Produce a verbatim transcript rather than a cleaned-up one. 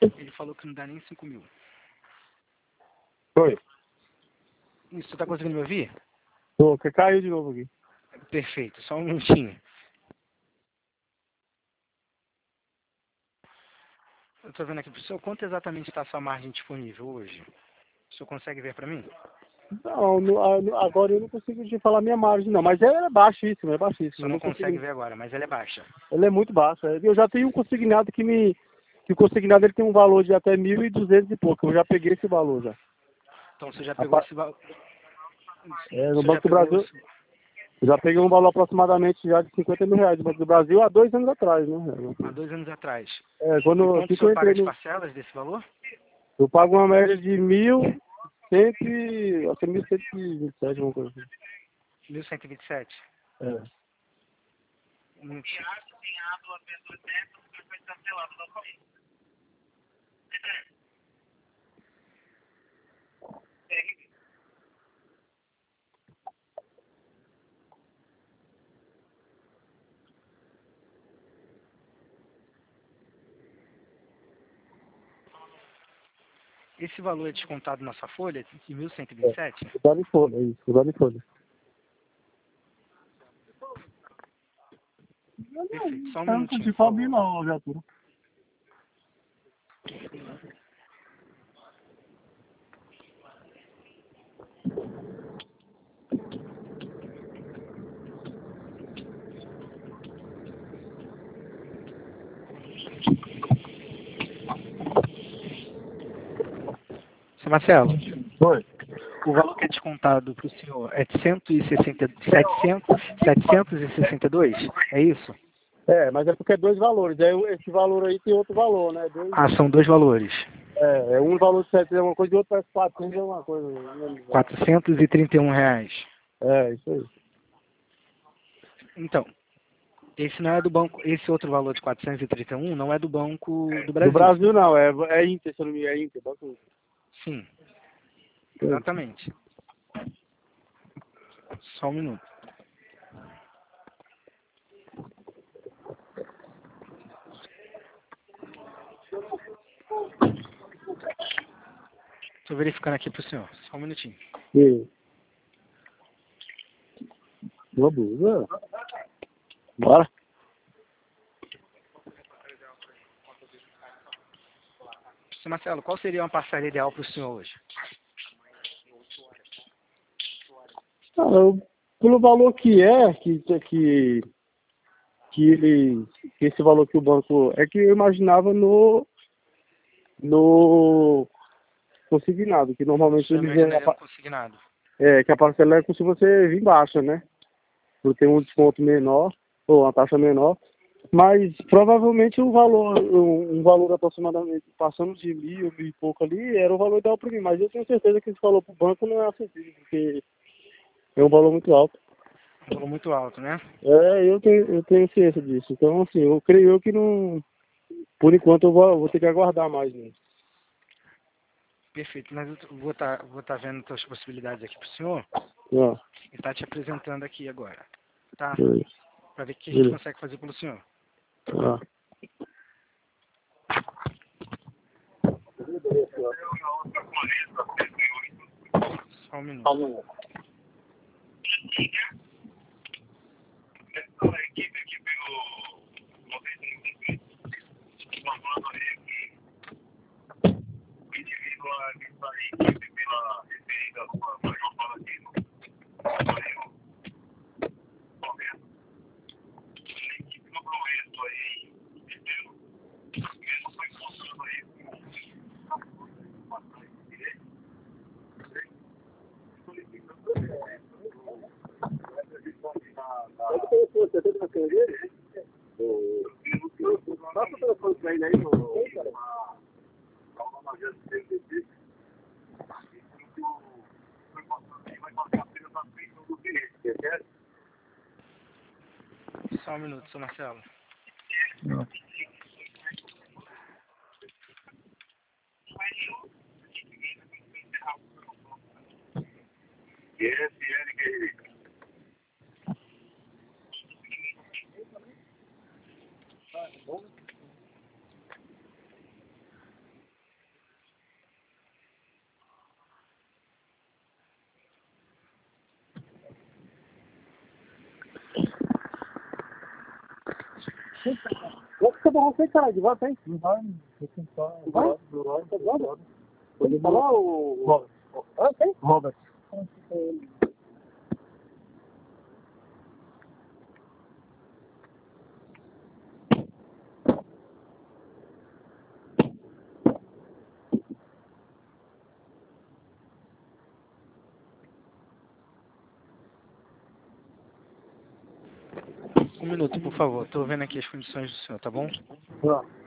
Ele falou que não dá nem cinco mil. Oi. Isso, você tá conseguindo me ouvir? Tô, que caiu de novo aqui. Perfeito, só um minutinho. Eu tô vendo aqui pro senhor quanto exatamente está a sua margem disponível hoje. O senhor consegue ver para mim? Não, no, a- no- agora eu não consigo te falar minha margem, não. Mas ela é baixíssima, é O baixíssima. senhor Eu não não consegue consigo. ver agora, mas ela é baixa. Ela é muito baixa. Eu já tenho um consignado que me. Que o consignado ele tem um valor de até mil e duzentos e pouco. Eu já peguei esse valor já. Então você já A pegou pa- esse valor. É, no Você já Banco do pegou Brasil, esse... eu já peguei um valor aproximadamente já de cinquenta mil reais no Banco do Brasil há dois anos atrás, né? há dois anos atrás. É, E quando quanto o assim que eu senhor paga entrei de no. parcelas desse valor? Eu pago uma média de mil cento e. Acho que mil cento e vinte e sete, alguma coisa assim. mil cento e vinte e sete. É. Um minutinho. Esse valor é descontado na sua folha de mil cento e vinte e sete? Usado em folha, é isso, usado em folha. Perfeito, só um Eu não minutinho, consigo por abrir favor. não, viatura. Seu Marcelo, Oi. o valor que é descontado para o senhor é de cento e sessenta, setecentos, setecentos e sessenta e dois? É isso? É, mas é porque é dois valores. Aí esse valor aí tem outro valor, né? Dois, Ah, são dois valores. é, é um valor de setecentos é uma coisa e outro parece quatrocentos é uma coisa. Né? quatrocentos e trinta e um reais. É, isso aí. Então, esse não é do banco, esse outro valor de quatrocentos e trinta e um não é do Banco do Do Brasil. Brasil não, é, é Inter, se eu não me engano, é Inter. Banco Inter. Sim, Sim. exatamente. Só um minuto. Estou verificando aqui para o senhor. Só um minutinho. Sim. Boa blusa. Bora. Seu Marcelo, qual seria uma parcela ideal para o senhor hoje? Ah, eu, pelo valor que é, que, que, que ele. Que esse valor que o banco. É que eu imaginava no. No consignado, que O normalmente senhor eles é, imaginaria no consignado? é que a parcela é como se você vir baixa, né? Por ter um desconto menor, ou uma taxa menor, mas provavelmente o valor, um, um valor aproximadamente passando de mil, mil e pouco ali, era o valor ideal para mim, mas eu tenho certeza que esse valor para o banco não é acessível, porque é um valor muito alto. Um valor muito alto, né? É, eu tenho, eu tenho ciência disso. Então, assim, eu creio eu que não. Por enquanto eu vou, vou ter que aguardar mais, né? Perfeito. Mas eu vou estar vou tá vendo as possibilidades aqui para o senhor Ó, e estar te apresentando aqui agora. Tá? beleza. Para ver o que a gente Beleza. consegue fazer pelo senhor. Ó. Só um minuto. Passa o telefone pra ele aí, mano. Só um minuto, seu Marcelo. Você barrou sem cara de volta, hein? Não vai, você tem que estar. Vai? Vai? Pode falar o. Robert. Ah, tem? Robert. Um minuto, por favor. Estou vendo aqui as condições do senhor, tá bom? Tá.